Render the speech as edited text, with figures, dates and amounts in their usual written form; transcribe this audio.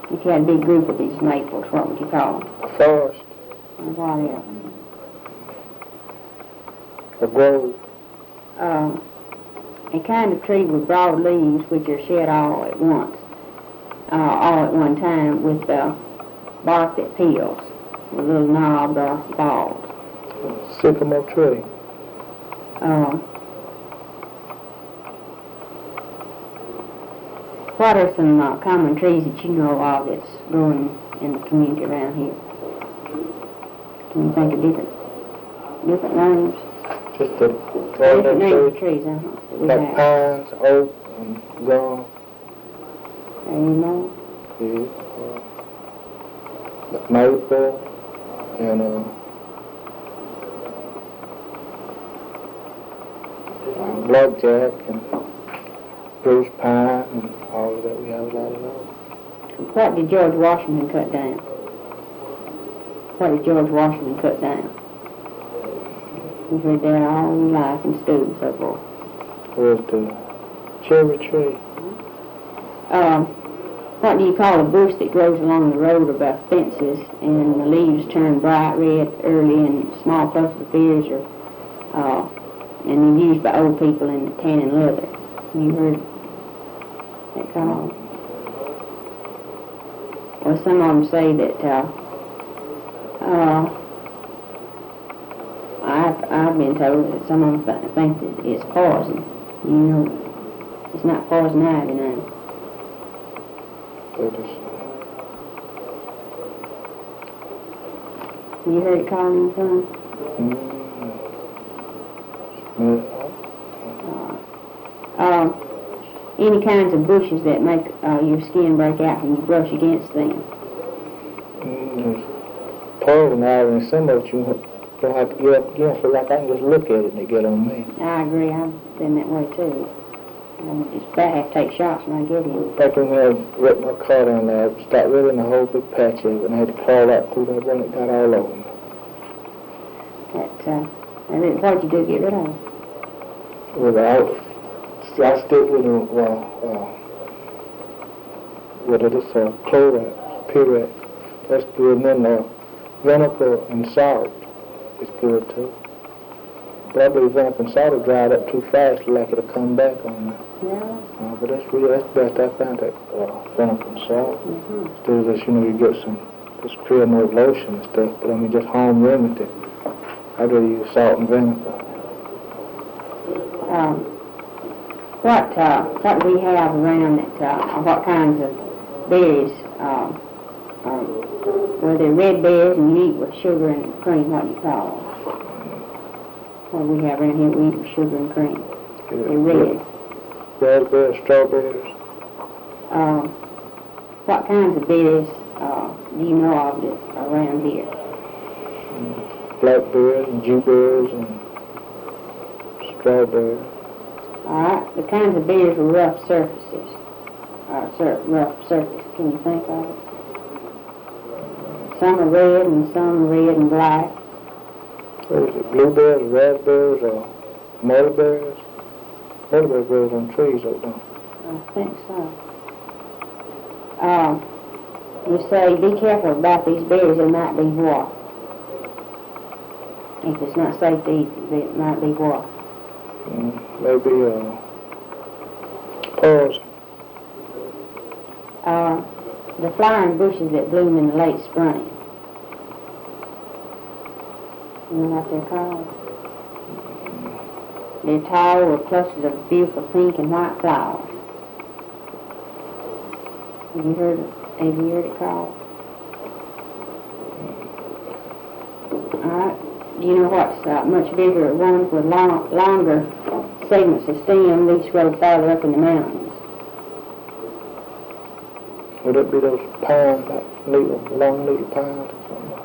If you had a big group of these maples, what would you call them? A forest. And what else? A grove. A kind of tree with broad leaves which are shed all at once, all at one time, with bark that peels, with little knobbed or balls. Sycamore tree. What are some common trees that you know of that's growing in the community around here? Can you think of different names? Just the Different names of trees, that we like have. pines, oak, and gum. There you know. Yeah. Maple and blackjack and Bruce pine and all of that. We have a lot of those. What did George Washington cut down? What did George Washington cut down? You've heard that all your life in school and so forth. Where's the cherry tree? What do you call a bush that grows along the road about fences and the leaves turn bright red early and small clusters of berries are and they're used by old people in tanning leather? You heard that called? Well, some of them say that I've been told that some of them think that it's poison. You know, it's not poison ivy now. You heard it called anything? Any kinds of bushes that make your skin break out when you brush against them? Poison ivy, and some of it you don't have to get up against, so like I can just look at it and it get on me. I agree. I've been that way too. I just about have to take shots when I get in. Back when I wrecked my car down there, I started ripping a whole big patch of it, and I had to crawl out through that one that got all over me. What did you do to get rid of it? Well, I stick with what it is, Clorox, Pyrex. That's good. And then vinegar and salt is good too. But I believe vinegar and salt will dry it up too fast, like it'll come back on me. Yeah. But that's best I found that vinegar and salt. Instead of this, you get some this Creamore lotion and stuff. But I mean, just home remedy. I'd rather use salt and vinegar. What do we have around that? What kinds of berries? Were they red berries and you eat with sugar and cream? What do you call them? What do we have around here? We eat with sugar and cream. They're red. Raspberries, strawberries. What kinds of berries do you know of that are around here? Blackberries and dewberries and strawberries. All right. The kinds of berries with rough surfaces. Rough surface. Can you think of it? Some are red and some are red and black. What is it? Blueberries, raspberries, or mulberries? Mulberries grows on trees, don't they? I think so. You say be careful about these berries. They might be what? If it's not safe to eat, it might be what? Maybe poison. The flowering bushes that bloom in the late spring. You know what they're called? They're tall with clusters of beautiful pink and white flowers. Have you heard it called? All right. Do you know what's much bigger ones with longer segments of stem? These grow farther up in the mountains. Would it be those pines, like long needle pines or something?